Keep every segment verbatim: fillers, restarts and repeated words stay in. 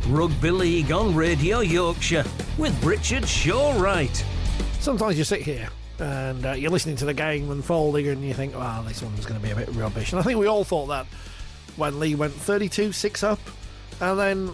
Rugby League on Radio Yorkshire with Richard Shawwright. Sometimes you sit here and uh, you're listening to the game unfolding and you think, well, this one's going to be a bit rubbish. And I think we all thought that when Leigh went thirty-two six up. And then,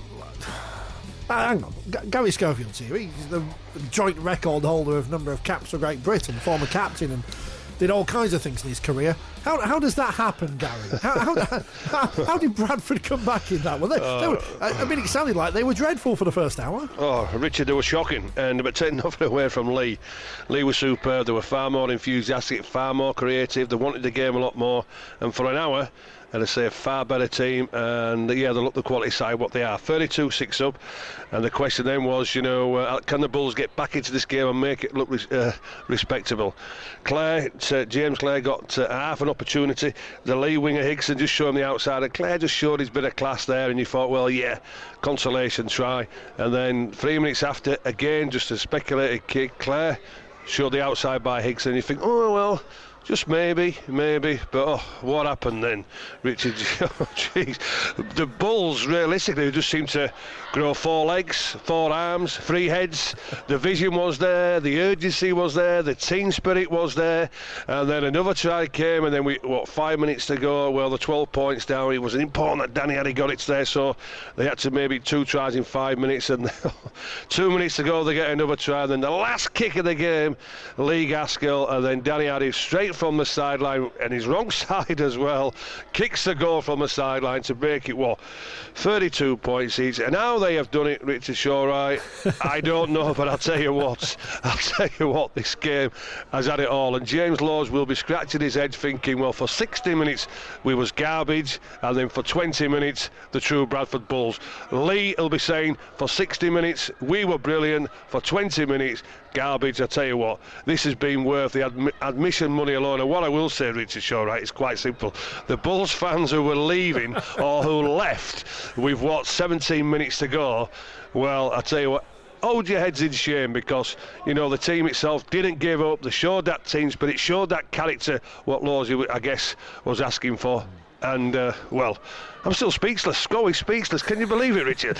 uh, hang on, G- Gary Schofield's here. He's the joint record holder of number of caps for Great Britain, former captain, and did all kinds of things in his career. How how does that happen, Gary? How how, how, how did Bradford come back in that one? They, uh, they were, I, I mean, it sounded like they were dreadful for the first hour. Oh, Richard, they were shocking, and but taking nothing away from Leigh. Leigh was superb. They were far more enthusiastic, far more creative. They wanted the game a lot more, and for an hour, and I say a far better team, and yeah, they look the quality side what they are. thirty-two six up, and the question then was, you know, uh, can the Bulls get back into this game and make it look uh, respectable? Clare, uh, James Clare got uh, half an opportunity. The Leigh winger Higson just showed him the outside, and Clare just showed his bit of class there, and you thought, well, yeah, consolation try. And then three minutes after, again, just a speculated kick. Clare showed the outside by Higson, and you think, oh, well, just maybe, maybe, but oh, what happened then, Richard? Jeez, the Bulls realistically just seemed to grow four legs, four arms, three heads. The vision was there, the urgency was there, the team spirit was there, and then another try came, and then we what five minutes to go. Well, the twelve points down. It was important that Danny Addy got it there, so they had to maybe two tries in five minutes, and two minutes to go they get another try. And then the last kick of the game, Leigh Gaskell, and then Danny Addy straight from the sideline, and his wrong side as well, kicks the goal from the sideline to make it what thirty-two points each. And how they have done it, Richard Shawwright, I don't know, but I'll tell you what, I'll tell you what, this game has had it all. And James Laws will be scratching his head thinking, well, for sixty minutes we was garbage, and then for twenty minutes the true Bradford Bulls. Leigh will be saying, for sixty minutes we were brilliant, for twenty minutes garbage. I tell you what, this has been worth the admi- admission money alone. And what I will say, Richard Shawwright, is quite simple. The Bulls fans who were leaving or who left with what seventeen minutes to go, well, I tell you what, hold your heads in shame, because you know the team itself didn't give up. They showed that team spirit, it showed that character what Lawsy, I guess, was asking for. And uh, well, I'm still speechless. Scully speechless. Can you believe it, Richard?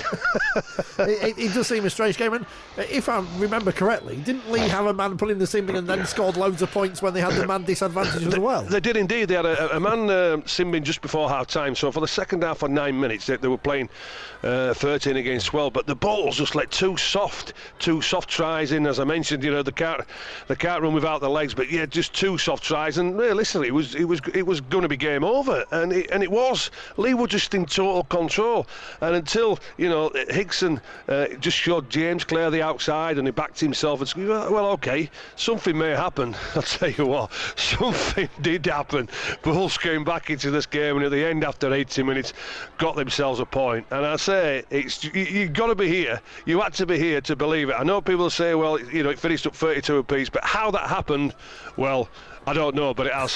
it, it, it does seem a strange game, and if I remember correctly, didn't Leigh have a man pulling the sin bin and then scored loads of points when they had the man disadvantage as well? They did indeed. They had a, a man uh, sin bin just before half time, so for the second half for nine minutes they, they were playing uh, thirteen against twelve, but the Bulls just let two soft two soft tries in. As I mentioned, you know, they can't they can't run without the legs, but yeah, just two soft tries, and realistically it was it was it was going to be game over, and it, and it was. Leigh were just in total control, and until, you know, Higson uh, just showed James Clare the outside and he backed himself and said, well, okay, something may happen. I'll tell you what, something did happen. Bulls came back into this game, and at the end, after eighty minutes, got themselves a point. And I say, it's you, you've got to be here. You had to be here to believe it. I know people say, well, you know, it finished up thirty-two apiece, but how that happened, well, I don't know, but it has.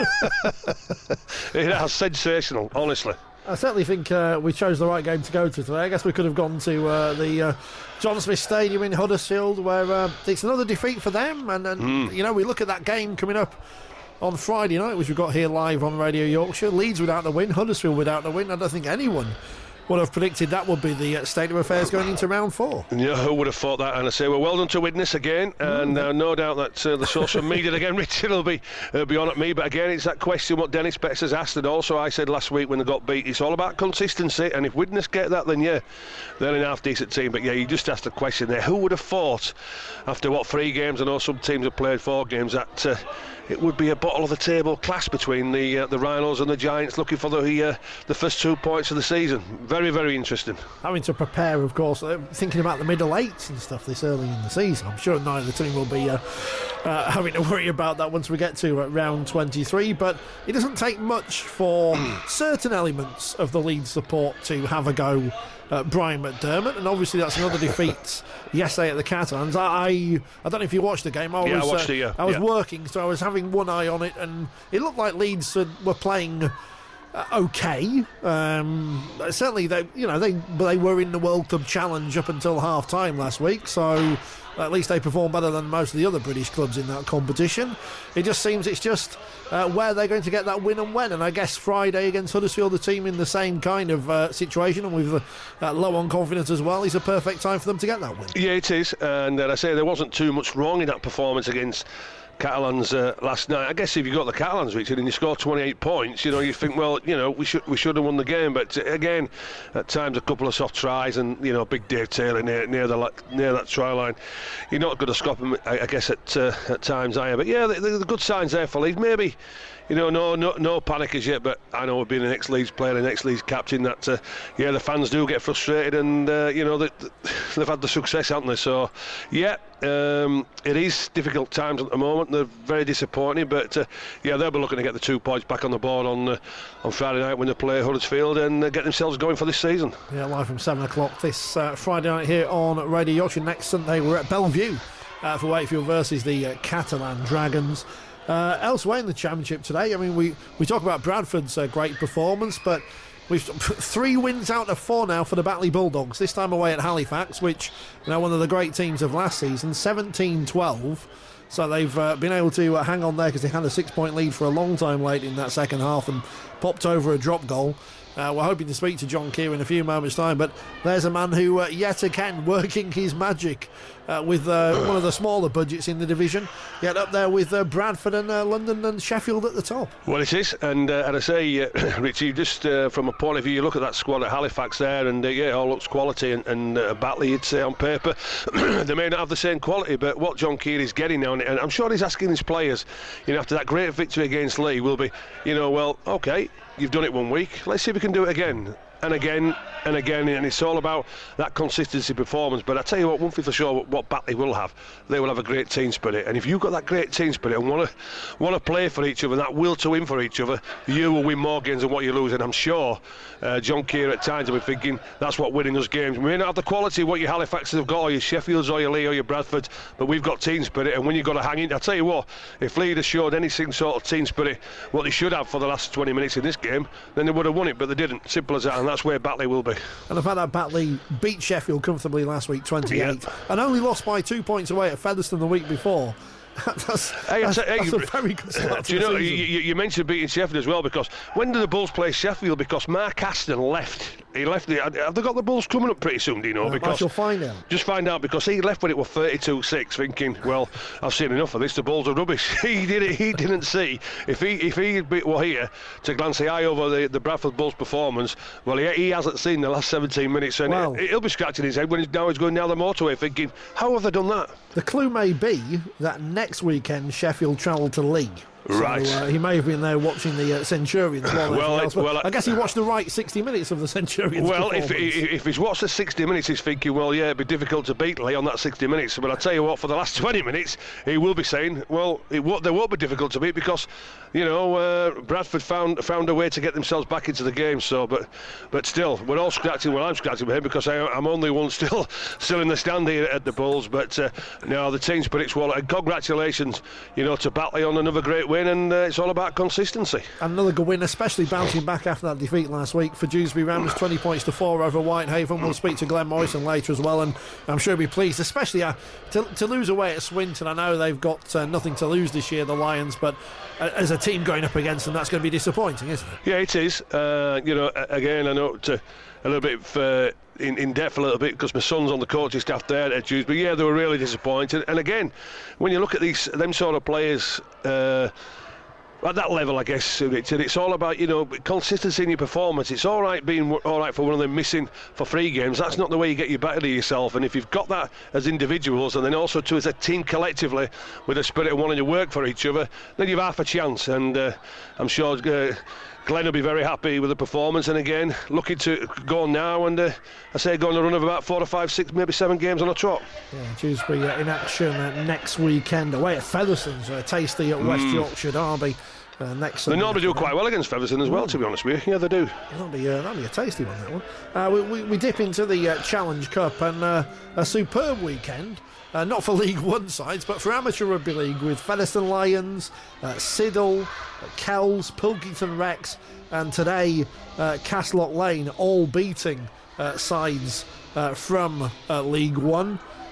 It has. Sensational, honestly. I certainly think uh, we chose the right game to go to today. I guess we could have gone to uh, the uh, John Smith Stadium in Huddersfield, where uh, it's another defeat for them. And, and mm. you know, we look at that game coming up on Friday night, which we've got here live on Radio Yorkshire. Leeds without the win, Huddersfield without the win. I don't think anyone would have predicted that would be the uh, state of affairs going into round four. Yeah, who would have thought that? And I say, well, well done to Widnes again, and uh, no doubt that uh, the social media again, Richard will be uh, be on at me. But again, it's that question what Dennis Betts has asked, and also I said last week when they got beat, it's all about consistency. And if Widnes get that, then yeah, they're an half decent team. But yeah, you just asked the question there: who would have thought after what three games? I know some teams have played four games that. Uh, It would be a bottom of the table clash between the uh, the Rhinos and the Giants, looking for the uh, the first two points of the season. Very, very interesting. Having to prepare, of course, uh, thinking about the middle eights and stuff this early in the season. I'm sure neither team will be uh, uh, having to worry about that once we get to uh, round twenty-three. But it doesn't take much for certain elements of the Leeds support to have a go at Brian McDermott, and obviously that's another defeat yesterday at the Catalans. I, I I don't know if you watched the game. I yeah, was, I watched uh, it, yeah. I was yeah. working, so I was having one eye on it, and it looked like Leeds uh, were playing uh, okay. Um, certainly, they you know they they were in the World Club Challenge up until half time last week, so at least they perform better than most of the other British clubs in that competition. It just seems it's just uh, where they're going to get that win and when. And I guess Friday against Huddersfield, the team in the same kind of uh, situation and with uh, low on confidence as well, is a perfect time for them to get that win. Yeah, it is. And uh, I say there wasn't too much wrong in that performance against Catalans uh, last night. I guess if you got the Catalans, Richard, and you score twenty-eight points, you know, you think, well, you know, we should we should have won the game. But uh, again, at times a couple of soft tries, and you know, big Dave Taylor near near the near that try line, you're not going to stop him. I, I guess at uh, at times, I am. But yeah, the, the, the good signs there for Leeds. Maybe, you know, no no no panic as yet. But I know, being an ex-Leeds player, an ex-Leeds captain, that uh, yeah, the fans do get frustrated, and uh, you know, they, they've had the success, haven't they? So yeah. Um, it is difficult times at the moment. They're very disappointing, but uh, yeah, they'll be looking to get the two points back on the board on uh, on Friday night when they play Huddersfield and uh, get themselves going for this season. Yeah, live from seven o'clock this uh, Friday night here on Radio Yorkshire. Next Sunday we're at Bellevue uh, for Wakefield versus the uh, Catalan Dragons. Uh, elsewhere in the Championship today, I mean, we, we talk about Bradford's uh, great performance, but we've three wins out of four now for the Batley Bulldogs, this time away at Halifax, which, you know, one of the great teams of last season, seventeen twelve. So they've uh, been able to uh, hang on there because they had a six-point lead for a long time late in that second half and popped over a drop goal. Uh, we're hoping to speak to John Keir in a few moments' time, but there's a man who, uh, yet again, working his magic uh, with uh, one of the smaller budgets in the division, yet up there with uh, Bradford and uh, London and Sheffield at the top. Well, it is, and, uh, and I say, uh, Richie, just uh, from a point of view, you look at that squad at Halifax there, and uh, yeah, it all looks quality, and, and uh, Batley, you'd say on paper, they may not have the same quality, but what John Keir is getting now, and I'm sure he's asking his players, you know, after that great victory against Lee, will be, you know, well, OK, you've done it one week, let's see if we can do it again and again and again, and it's all about that consistency performance. But I tell you what, one thing for sure, what Batley will have, they will have a great team spirit, and if you've got that great team spirit and want to want to play for each other, that will to win for each other, you will win more games than what you lose. And I'm sure uh, John Keir at times will be thinking that's what winning us games. We may not have the quality of what your Halifaxes have got, or your Sheffields, or your Lee, or your Bradfords, but we've got team spirit, and when you've got to hang in, I tell you what, if Lee had showed any sort of team spirit what they should have for the last twenty minutes in this game, then they would have won it, but they didn't. Simple as that, and that's where Batley will be. And the fact that Batley beat Sheffield comfortably last week, twenty-eight, yep, and only lost by two points away at Featherstone the week before. That's, hey, that's, hey, that's a very good start. Do you know, you, you, you mentioned beating Sheffield as well, because when did the Bulls play Sheffield? Because Mark Aston left. He left. The, have they got the Bulls coming up pretty soon, do you know? Uh, because I shall find out. Just find out, because he left when it was thirty-two six, thinking, well, I've seen enough of this. The Bulls are rubbish. he did it. He didn't see if he if he were here to glance the eye over the, the Bradford Bulls performance. Well, he, he hasn't seen the last seventeen minutes, and well, it, he'll be scratching his head when he's now he's going down the motorway, thinking, how have they done that? The clue may be that next weekend Sheffield travel to League. Right. So, uh, he may have been there watching the uh, Centurions. well, else, well, I guess he watched the right sixty minutes of the Centurions. Well, if, if if he's watched the sixty minutes, he's thinking, well, yeah, it'd be difficult to beat Lee on that sixty minutes. But I tell you what, for the last twenty minutes, he will be saying, well, it won't, they won't be difficult to beat, because, you know, uh, Bradford found found a way to get themselves back into the game. So, but but still, we're all scratching. Well, I'm scratching with him, because I, I'm only one still still in the stand here at the Bulls. But uh, no, the team spirit's well. And congratulations, you know, to Batley on another great win, and uh, it's all about consistency. Another good win, especially bouncing back after that defeat last week for Dewsbury Rams, twenty points to four over Whitehaven. We'll speak to Glenn Morrison later as well, and I'm sure he'll be pleased, especially uh, to, to lose away at Swinton. I know they've got uh, nothing to lose this year, the Lions, but uh, as a team going up against them, that's going to be disappointing, isn't it? Yeah, it is. Uh, you know, again, I know to a little bit uh, in, in depth a little bit, because my son's on the coaching staff there at Dewsbury. Yeah, they were really disappointed. And again, when you look at these them sort of players, uh, at that level, I guess, Richard, it's all about, you know, consistency in your performance. It's all right being all right for one of them missing for three games. That's not the way you get you better to yourself. And if you've got that as individuals, and then also to as a team collectively with a spirit of wanting to work for each other, then you've half a chance. And uh, I'm sure uh, Glenn will be very happy with the performance. And again, looking to go on now, and uh, I say go on a run of about four or five, six, maybe seven games on a trot. Yeah, Dewsbury uh, in action uh, next weekend away at Featherstone's, a tasty at West mm. Yorkshire derby. Uh, next they normally do quite well against Featherstone as well, to be honest with you. Yeah, they do. That'll be, uh, that'll be a tasty one, that one. Uh, we, we, we dip into the uh, Challenge Cup, and uh, a superb weekend. Uh, not for League One sides, but for Amateur Rugby League, with Featherstone Lions, uh, Siddle, uh, Kells, Pilkington Rex, and today uh, Castlock Lane, all beating uh, sides uh, from uh, League One.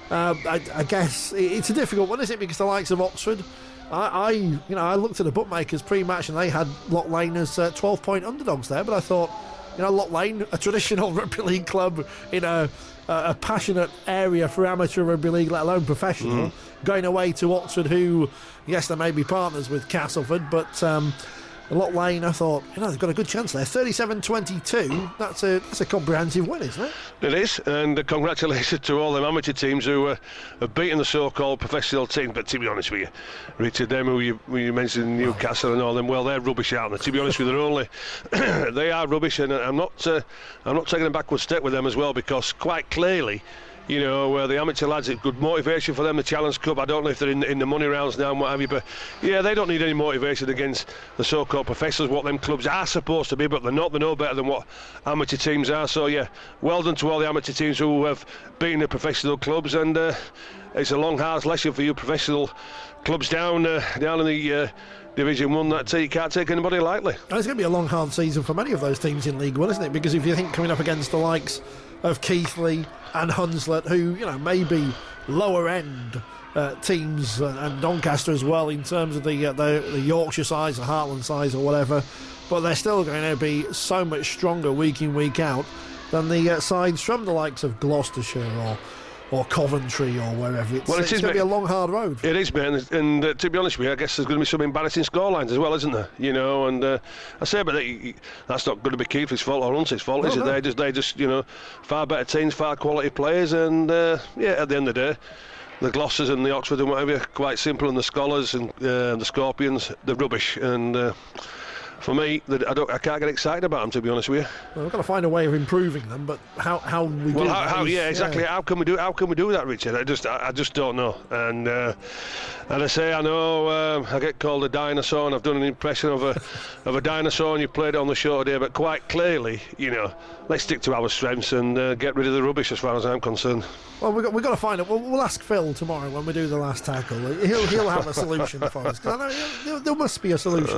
Um, I, I guess it's a difficult one, isn't it? Because the likes of Oxford, I, I you know, I looked at the bookmakers pre-match and they had Loch Lane as uh, twelve-point underdogs there. But I thought, you know, Loch Lane, a traditional rugby league club in a, a passionate area for amateur rugby league, let alone professional, mm. going away to Oxford, who, yes, they may be partners with Castleford, but um, Loch Lane, I thought, you know, they've got a good chance there. thirty-seven twenty-two, that's a that's a comprehensive win, isn't it? It is, and uh, congratulations to all the amateur teams who uh, have beaten the so-called professional team. But to be honest with you, Richard, them who you, who you mentioned, Newcastle and all them, well, they're rubbish, aren't they? To be honest with you, they're only they are rubbish, and I'm not uh, I'm not taking a backward step with them as well, because quite clearly, you know, uh, the amateur lads, it's good motivation for them, the Challenge Cup. I don't know if they're in, in the money rounds now and what have you, but yeah, they don't need any motivation against the so-called professionals, what them clubs are supposed to be, but they're not. They're no better than what amateur teams are. So yeah, well done to all the amateur teams who have beaten the professional clubs, and uh, it's a long, hard lesson for you professional clubs down uh, down in the uh, Division One. That you can't take anybody lightly. And it's going to be a long, hard season for many of those teams in League One, isn't it? Because if you think coming up against the likes of Keighley and Hunslet, who, you know, maybe lower end uh, teams, uh, and Doncaster as well in terms of the, uh, the the Yorkshire size, the Heartland size or whatever, but they're still going to be so much stronger week in, week out than the uh, sides from the likes of Gloucestershire or or Coventry or wherever. It's, well, it it's is, going to be a long, hard road. It is, man. And uh, to be honest with you, I guess there's going to be some embarrassing scorelines as well, isn't there? You know, and uh, I say, but that, that's not going to be Keithley's fault or Hunt's fault, no, is it? No. They just, they just, you know, far better teams, far quality players, and uh, yeah, at the end of the day, the Gloucesters and the Oxford and whatever, quite simple, and the Scholars and uh, the Scorpions, they're rubbish. And uh, for me, I don't, I can't get excited about them, to be honest with you. Well, we've got to find a way of improving them, but how how we well, do how, that how, is, yeah, exactly. Yeah. How can we do? How can we do that, Richard? I just, I, I just don't know. And uh, and I say, I know um, I get called a dinosaur, and I've done an impression of a of a dinosaur, and you played it on the show today. But quite clearly, you know, let's stick to our strengths and uh, get rid of the rubbish, as far as I'm concerned. Well, we've got, we've got to find it. We'll, we'll ask Phil tomorrow when we do the last tackle. He'll he'll have a solution for us. I know there, there must be a solution.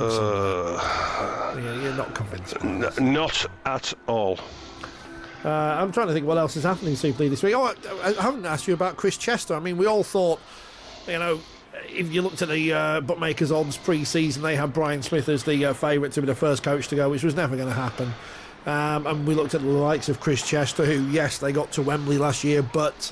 Uh, yeah, you're not convinced. N- not at all. Uh, I'm trying to think what else is happening in Super League this week. Oh, I, I haven't asked you about Chris Chester. I mean, we all thought, you know, if you looked at the uh, bookmakers' odds pre-season, they had Brian Smith as the uh, favourite to be the first coach to go, which was never going to happen. Um, and we looked at the likes of Chris Chester, who, yes, they got to Wembley last year, but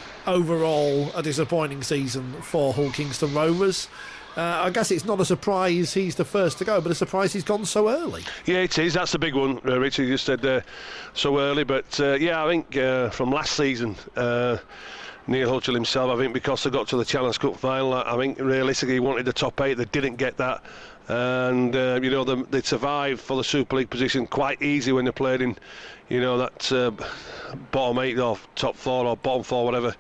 overall a disappointing season for Hull Kingston Rovers. Uh, I guess it's not a surprise he's the first to go, but a surprise he's gone so early. Yeah, it is. That's the big one, uh, Richard. You said uh, so early, but uh, yeah, I think uh, from last season, uh, Neil Hutchell himself, I think because they got to the Challenge Cup final, I think realistically he wanted the top eight. They didn't get that. And uh, you know, they, they survived for the Super League position quite easy when they played in, you know, that uh, bottom eight or top four or bottom four, whatever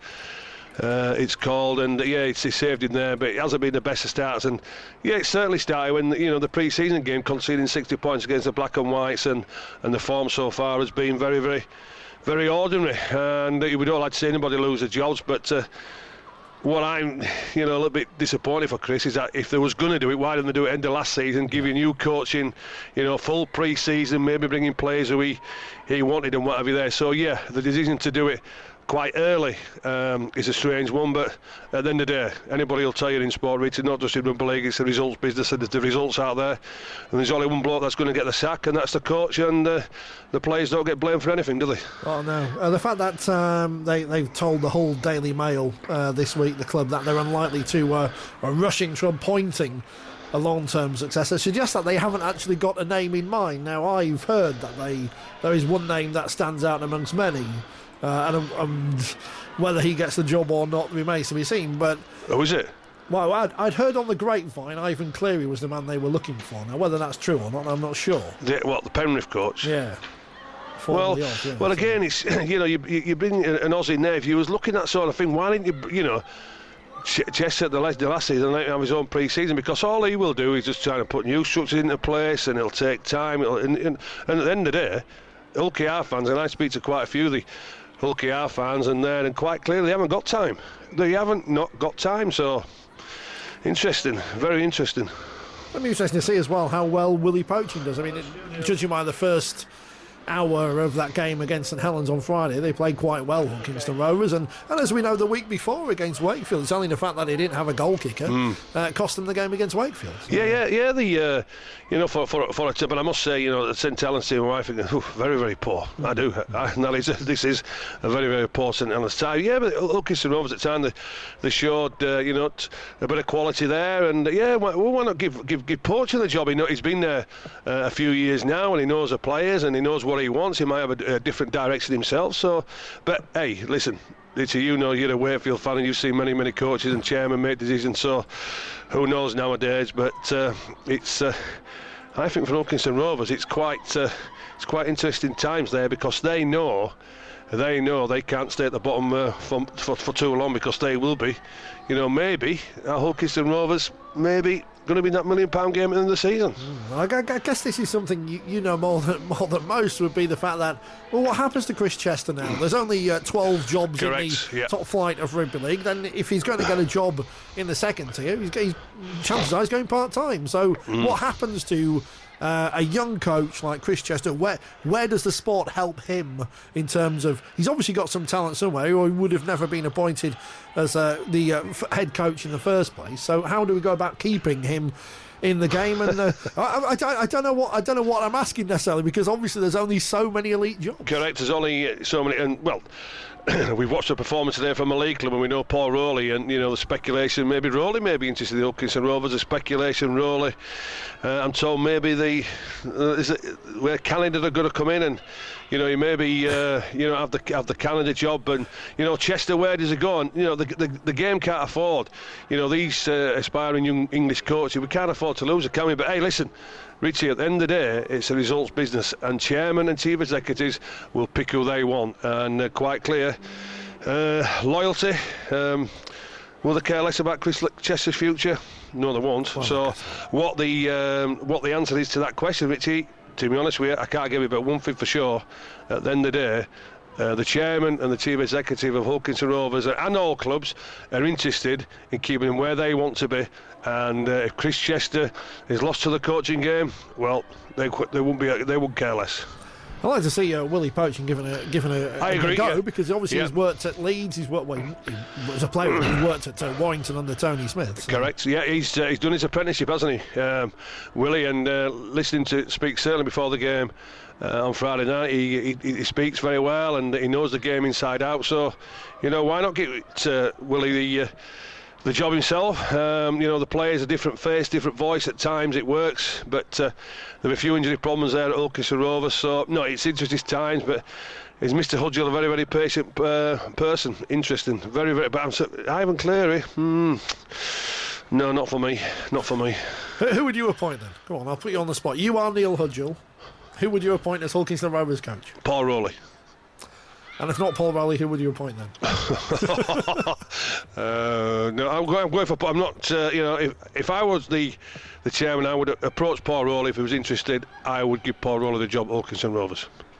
uh, it's called. And yeah, it's, he saved in there, but it hasn't been the best of starts. And yeah, it certainly started when, you know, the pre-season game, conceding sixty points against the Black and Whites, and and the form so far has been very, very, very ordinary. And uh, we don't like to see anybody lose their jobs, but. Uh, What I'm, you know, a little bit disappointed for Chris is that if they was going to do it, why didn't they do it end of last season, give you new coaching, you know, full pre-season, maybe bringing players who he, he wanted and whatever there. So, yeah, the decision to do it quite early um, is a strange one, but at the end of the day, anybody will tell you in sport, Richard, not just in rugby league, it's the results business, and there's the results out there, and there's only one bloke that's going to get the sack, and that's the coach, and uh, the players don't get blamed for anything, do they? Oh no, uh, the fact that um, they, they've told the whole Daily Mail uh, this week, the club, that they're unlikely to uh, are rushing to appointing a long-term successor suggests that they haven't actually got a name in mind. Now, I've heard that they there is one name that stands out amongst many. Uh, and, and whether he gets the job or not remains to be seen. But oh, is it? Well, I'd, I'd heard on the grapevine Ivan Cleary was the man they were looking for. Now, whether that's true or not, I'm not sure. The, what, the Penrith coach? Yeah. Well, off, yeah, well, again, it's you know, you you bring an Aussie in there. If you was looking at that sort of thing, why didn't you, you know, Chester the last, the last season let him have his own pre-season, because all he will do is just trying to put new structures into place, and it'll take time. It'll, and, and, and at the end of the day, Hull K R fans, and I speak to quite a few of the Hull K R fans, and there, and quite clearly they haven't got time. They haven't not got time. So interesting, very interesting. It'll be interesting to see as well how well Willie Poaching does. I mean, it, judging by the first hour of that game against St Helens on Friday, they played quite well, Kingston Rovers, and, and as we know, the week before against Wakefield, it's only the fact that they didn't have a goal kicker mm. uh, cost them the game against Wakefield. So. Yeah, yeah, yeah. The uh, you know for for for a but I must say, you know, the St Helens team, I think, ooh, very very poor. Mm. I do. I, that is, this is a very very poor St Helens side. Yeah, but Kingston Rovers at the time they, they showed uh, you know t- a bit of quality there, and uh, yeah, why, why not give give give Poacher the job? He know, he's been there uh, a few years now, and he knows the players, and he knows what he wants. He might have a, a different direction himself. So, but hey, listen. It's a, you know, you're a Wakefield fan and you've seen many, many coaches and chairmen make decisions, so who knows nowadays. But uh, it's, uh, I think for Kingston Rovers, it's quite, uh, it's quite interesting times there, because they know, they know they can't stay at the bottom uh, for, for for too long, because they will be, you know, maybe our Kingston Rovers, maybe. Going to be that million pound game at the end of the season. Mm, I, I guess this is something you, you know more than more than most, would be the fact that, well, what happens to Chris Chester now? There's only uh, twelve jobs Correct, in the yeah. top flight of rugby league. Then if he's going to get a job in the second tier, he's, he's chances are he's going part time. So mm. what happens to Uh, a young coach like Chris Chester? Where where does the sport help him in terms of, he's obviously got some talent somewhere, or he would have never been appointed as uh, the uh, f- head coach in the first place. So how do we go about keeping him in the game? And uh, I, I, I don't know what I don't know what I'm asking necessarily, because obviously there's only so many elite jobs. Correct, there's only so many, and well. We've watched a performance today from a league club, and we know Paul Rowley, and you know the speculation. Maybe Rowley may be interested in the Kingston Rovers. The speculation, Rowley. Uh, I'm told maybe the uh, is it where Canada are going to come in, and you know he maybe uh, you know have the have the Canada job, and you know Chester, where does it go? And you know the the, the game can't afford, you know these uh, aspiring young English coaches. We can't afford to lose it, can we? But hey, listen. Richie, at the end of the day, it's a results business, and chairman and chief executives will pick who they want, and uh, quite clear. Uh, loyalty, um, will they care less about Chris Chester's future? No, they won't. Well, so, what the um, what the answer is to that question, Richie? To be honest with you, I can't give you but one thing for sure. At the end of the day, Uh, the chairman and the chief executive of Kingston Rovers and all clubs are interested in keeping them where they want to be. And uh, if Chris Chester is lost to the coaching game, well, they they won't be they won't care less. I'd like to see uh, Willie Poaching given a given a, a, I agree, a go yeah. because obviously yeah. he's worked at Leeds. He's worked well, he, he, as a player. He's worked at uh, Warrington under Tony Smith. So. Correct. Yeah, he's uh, he's done his apprenticeship, hasn't he, um, Willie? And uh, listening to speak certainly before the game uh, on Friday night, he, he he speaks very well and he knows the game inside out. So, you know, why not give uh, Willie the. Uh, The job himself, um, you know, the players a different face, different voice. At times it works, but uh, there were a few injury problems there at Kingston Rovers. So no, it's interesting times. But is Mister Hudgell a very, very patient uh, person? Interesting, very, very. But I'm so, Ivan Cleary, hmm, no, not for me, not for me. Who would you appoint then? Come on, I'll put you on the spot. You are Neil Hudgell. Who would you appoint as Hull Kingston Rovers coach? Paul Rowley. And if not Paul Rowley, who would you appoint then? uh, no, I'm going, I'm going for. I'm not. Uh, you know, if if I was the the chairman, I would approach Paul Rowley if he was interested. I would give Paul Rowley the job at Kingston Rovers.